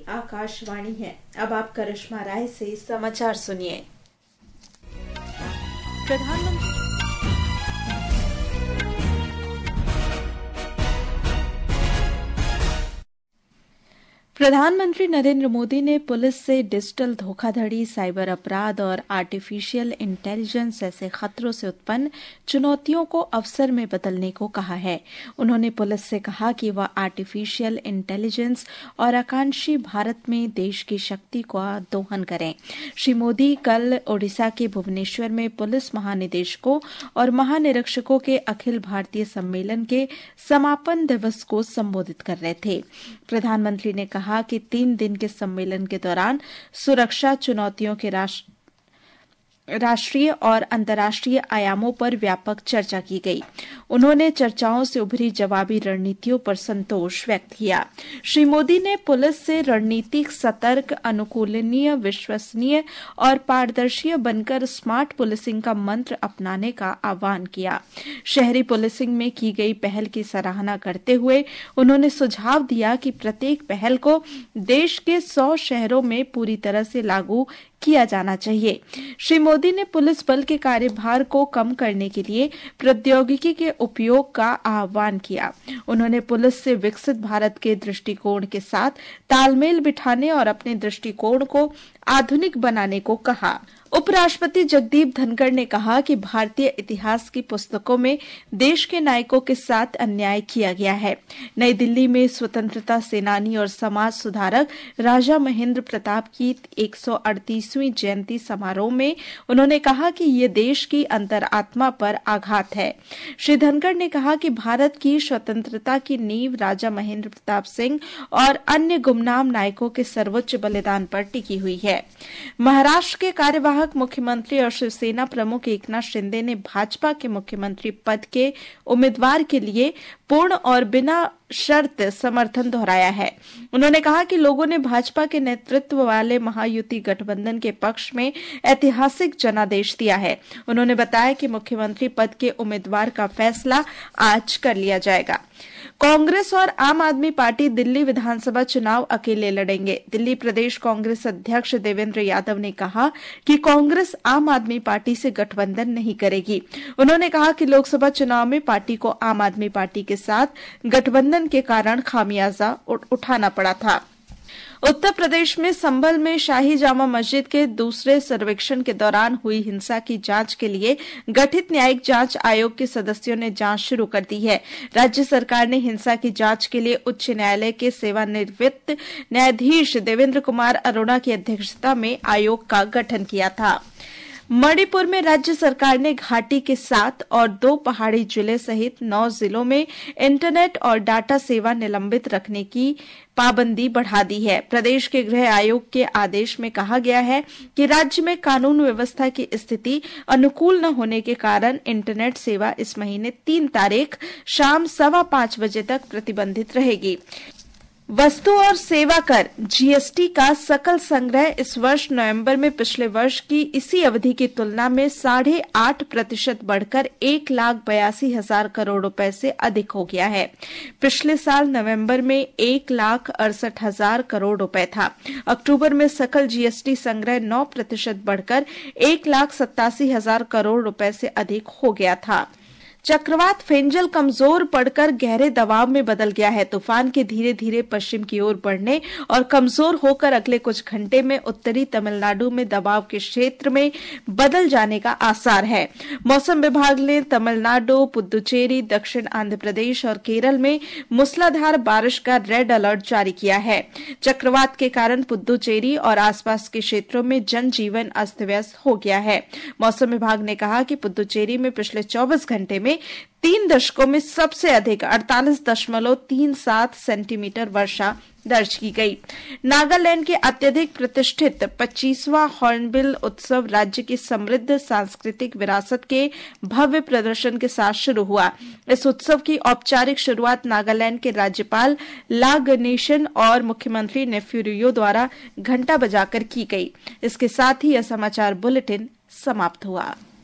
आकाशवाणी है। अब आप करिश्मा राय से समाचार सुनिए। प्रधानमंत्री नरेंद्र मोदी ने पुलिस से डिजिटल धोखाधड़ी, साइबर अपराध और आर्टिफिशियल इंटेलिजेंस ऐसे खतरों से उत्पन्न चुनौतियों को अवसर में बदलने को कहा है। उन्होंने पुलिस से कहा कि वह आर्टिफिशियल इंटेलिजेंस और आकांक्षी भारत में देश की शक्ति का दोहन करें। श्री मोदी कल ओडिशा के भुवनेश्वर में पुलिस महानिदेशकों और महानिरीक्षकों के अखिल भारतीय सम्मेलन के समापन दिवस को संबोधित कर रहे थे। प्रधानमंत्री ने कहा कि 3 दिन के सम्मेलन के दौरान सुरक्षा चुनौतियों के राष्ट्रीय और अंतर्राष्ट्रीय आयामों पर व्यापक चर्चा की गई। उन्होंने चर्चाओं से उभरी जवाबी रणनीतियों पर संतोष व्यक्त किया। श्री मोदी ने पुलिस से रणनीतिक, सतर्क, अनुकूलनीय, विश्वसनीय और पारदर्शी बनकर स्मार्ट पुलिसिंग का मंत्र अपनाने का आह्वान किया। शहरी पुलिसिंग में की गई पहल की सराहना करते हुए उन्होंने सुझाव दिया कि प्रत्येक पहल को देश के 100 शहरों में पूरी तरह से लागू किया जाना चाहिए। श्री मोदी ने पुलिस बल के कार्यभार को कम करने के लिए प्रौद्योगिकी के उपयोग का आह्वान किया। उन्होंने पुलिस से विकसित भारत के दृष्टिकोण के साथ तालमेल बिठाने और अपने दृष्टिकोण को आधुनिक बनाने को कहा। उपराष्ट्रपति जगदीप धनखड़ ने कहा कि भारतीय इतिहास की पुस्तकों में देश के नायकों के साथ अन्याय किया गया है। नई दिल्ली में स्वतंत्रता सेनानी और समाज सुधारक राजा महेंद्र प्रताप की 138वीं जयंती समारोह में उन्होंने कहा कि ये देश की अंतरात्मा पर आघात है। श्री धनखड़ ने कहा कि भारत की स्वतंत्रता की नींव राजा महेंद्र प्रताप सिंह और अन्य गुमनाम नायकों के सर्वोच्च बलिदान पर टिकी हुई है। महाराष्ट्र के कार्यवाहक मुख्यमंत्री और शिवसेना प्रमुख एकनाथ शिंदे ने भाजपा के मुख्यमंत्री पद के उम्मीदवार के लिए पूर्ण और बिना शर्त समर्थन दोहराया है। उन्होंने कहा कि लोगों ने भाजपा के नेतृत्व वाले महायुति गठबंधन के पक्ष में ऐतिहासिक जनादेश दिया है। उन्होंने बताया कि मुख्यमंत्री पद के उम्मीदवार का फैसला आज कर लिया जाएगा। कांग्रेस और आम आदमी पार्टी दिल्ली विधानसभा चुनाव अकेले लड़ेंगे। दिल्ली प्रदेश कांग्रेस अध्यक्ष देवेंद्र यादव ने कहा कि कांग्रेस आम आदमी पार्टी से गठबंधन नहीं करेगी। उन्होंने कहा कि लोकसभा चुनाव में पार्टी को आम आदमी पार्टी के साथ गठबंधन के कारण खामियाजा उठाना पड़ा था। उत्तर प्रदेश में संभल में शाही जामा मस्जिद के दूसरे सर्वेक्षण के दौरान हुई हिंसा की जांच के लिए गठित न्यायिक जांच आयोग के सदस्यों ने जांच शुरू कर दी है। राज्य सरकार ने हिंसा की जांच के लिए उच्च न्यायालय के सेवानिवृत्त न्यायाधीश देवेंद्र कुमार अरोड़ा की अध्यक्षता में आयोग का गठन किया था। मणिपुर में राज्य सरकार ने घाटी के 7 और 2 पहाड़ी जिले सहित 9 जिलों में इंटरनेट और डाटा सेवा निलंबित रखने की पाबंदी बढ़ा दी है। प्रदेश के गृह आयोग के आदेश में कहा गया है कि राज्य में कानून व्यवस्था की स्थिति अनुकूल न होने के कारण इंटरनेट सेवा इस महीने 3 तारीख शाम 5:15 बजे तक प्रतिबंधित रहेगी। वस्तु और सेवा कर जीएसटी का सकल संग्रह इस वर्ष नवंबर में पिछले वर्ष की इसी अवधि की तुलना में 8.5% बढ़कर 1,82,000 करोड़ रुपए से अधिक हो गया है। पिछले साल नवंबर में 1,68,000 करोड़ रुपए था। अक्टूबर में सकल जीएसटी संग्रह 9% बढ़कर 1,87,000 करोड़ रुपए से अधिक हो गया था। चक्रवात फेंजल कमजोर पड़कर गहरे दबाव में बदल गया है। तूफान के धीरे धीरे पश्चिम की ओर बढ़ने और कमजोर होकर अगले कुछ घंटे में उत्तरी तमिलनाडु में दबाव के क्षेत्र में बदल जाने का आसार है। मौसम विभाग ने तमिलनाडु, पुदुचेरी, दक्षिण आंध्र प्रदेश और केरल में मूसलाधार बारिश का रेड अलर्ट जारी किया है। चक्रवात के कारण पुदुचेरी और आसपास के क्षेत्रों में जनजीवन अस्त व्यस्त हो गया है। मौसम विभाग ने कहा कि पुदुचेरी में पिछले 24 घंटे में 3 दशकों में सबसे अधिक 48.37 सेंटीमीटर वर्षा दर्ज की गई। नागालैंड के अत्यधिक प्रतिष्ठित 25वां हॉर्नबिल उत्सव राज्य की समृद्ध सांस्कृतिक विरासत के भव्य प्रदर्शन के साथ शुरू हुआ। इस उत्सव की औपचारिक शुरुआत नागालैंड के राज्यपाल ला गणेशन और मुख्यमंत्री नेफ्यू रियो द्वारा घंटा बजाकर की गई। इसके साथ ही यह समाचार बुलेटिन समाप्त हुआ।